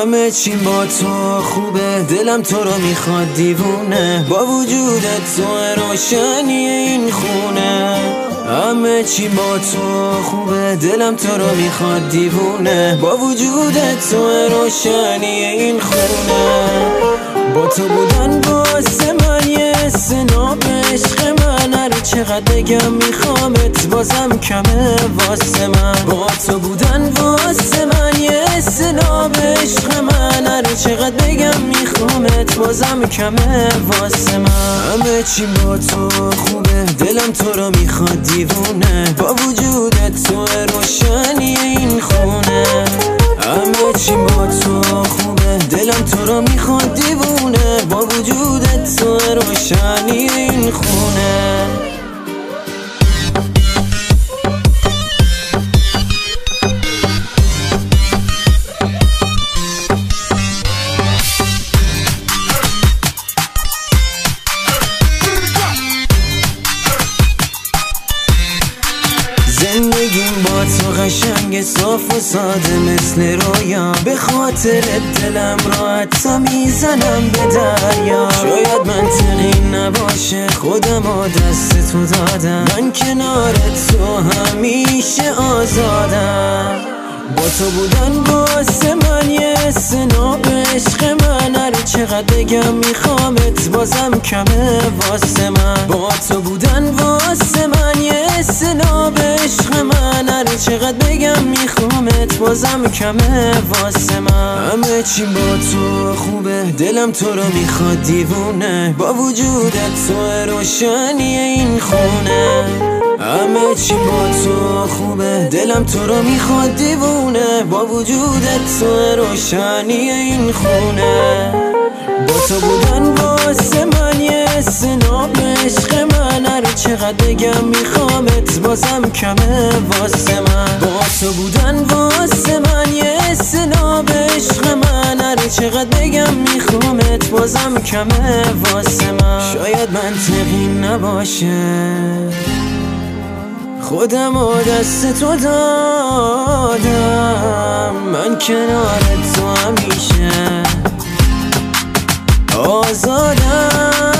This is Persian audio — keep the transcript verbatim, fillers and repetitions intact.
همه چی با تو خوبه، دلم تو رو میخواد دیوونه، با وجودت تو روشنی این خونه. همه چی با تو خوبه، دلم تو رو میخواد دیوونه، با وجودت تو روشنی این خونه. با تو بودن واسه من یه سناب عشق من، هر چقدر بگم میخوامت بازم کمه واسه من. با تو بودن واسه من یه سناب عشق من، هر چقدر بگم میخوامت بازم کمه واسه من. همه چی با تو خوبه، دلم تو رو میخواد دیوونه، با وجودت تو روشنی این خونه. همه چی با تو خوبه، دلم تو رو میخواد دیوونه، با وجودت تو روشنی این خونه. زندگیم با تو قشنگ صاف و ساده مثل رویا، به خاطر دلم راحت میزنم به دریا. شاید منطقی نباشه خودم و دست تو دادم، من کنار تو همیشه آزادم. با تو بودن واسه من یه سناب عشق من، هر چقدر بگم میخوامت بازم کمه واسه من. با تو بودن واسه من یه سناب عشق من، هر چقدر بگم میخوامت بازم کمه واسه من. همه چی با تو خوبه، دلم تو رو میخواد دیوونه، با وجودت تو روشنی این خونه. همه چی با تو خوبه، دلم تو رو میخواد دیوونه، با وجودت تو روشنی این خونه. با تو بودن واسه من یه سناب عشق من، هر چقدر بگم میخوامت بازم کمه واسه من. با تو بودن واسه من یه سناب عشق من، هر چقدر بگم میخوامت بازم کمه واسه من. شاید منطقی نباشه خودم و دست تو دادم، من کنار تو همیشه آزادم.